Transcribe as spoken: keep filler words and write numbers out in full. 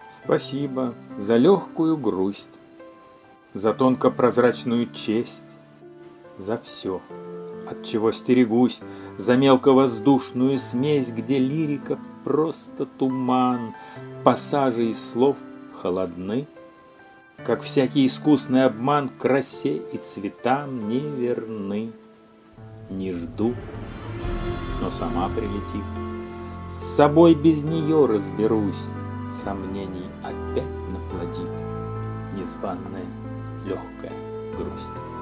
Спасибо за легкую грусть, за тонко-прозрачную честь, за все, от чего стерегусь, за мелковоздушную смесь, где лирика просто туман, пассажи из слов холодны, как всякий искусный обман, красе и цветам не верны. Не жду, но сама прилетит, с собой без нее разберусь, сомнений опять наплодит незваная легкая грусть.